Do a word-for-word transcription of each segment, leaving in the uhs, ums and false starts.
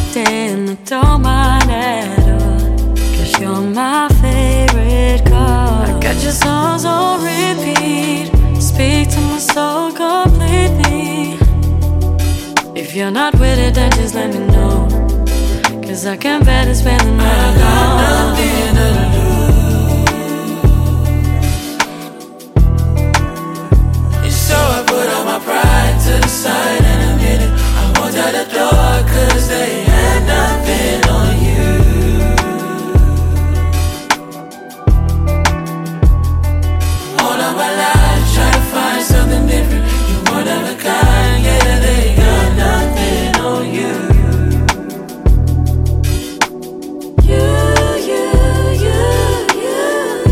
acting, I don't mind at all. Cause you're my favorite girl. I got your songs on repeat, speak to my soul completely. If you're not with it, then just let me know. Cause I can't bear to spend the night alone. I got nothing to lose. And so I put all my pride to the side in a minute. I walked out the door cause they had nothing on you. All of my life try to find something different. You're one of a kind, yeah, they got nothing on you. You, you, you, you,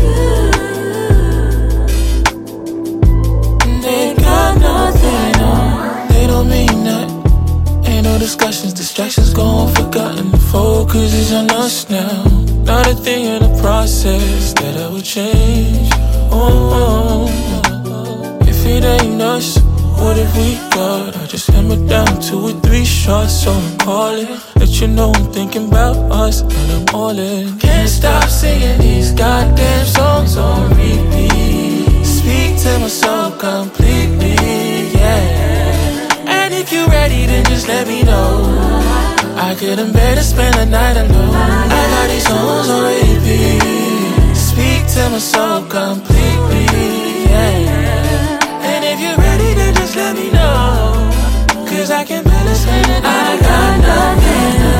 you. They got nothing on. They don't mean that. Ain't no discussions, distractions gone forgotten. The focus is on us now. Not a thing in the process that I would change. Oh, oh. If it ain't us, what if we got? I just hammer down two or three shots, so I'm calling. Let you know I'm thinking about us and I'm all in. Can't stop singing these goddamn songs on repeat. Speak to my soul completely, yeah. And if you're ready, then just let me know. I couldn't bear to spend the night alone. I got these songs on repeat. Speak to my soul completely, yeah. And if you're ready, then just let me know. Cause I can bear to spend the night. I got nothing to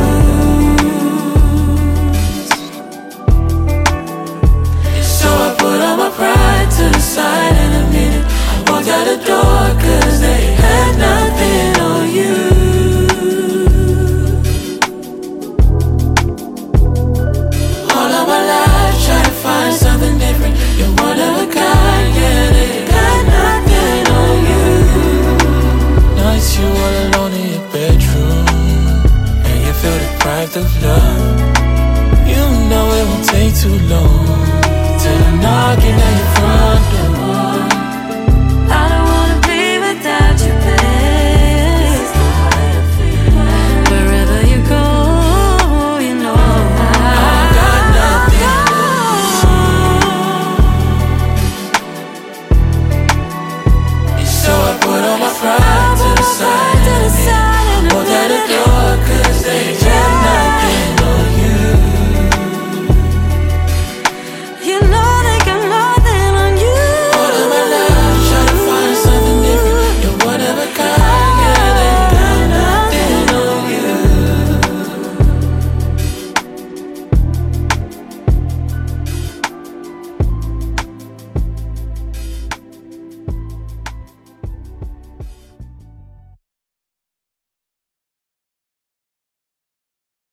lose. So I put all my pride to the side in a minute. I walked out the door cause they had nothing on you. All of my life try to find something different. You're one of a kind, yeah, they got nothing on you. Nights you all alone in your bedroom and you feel deprived of love. You know it won't take too long till I'm knocking at your front door.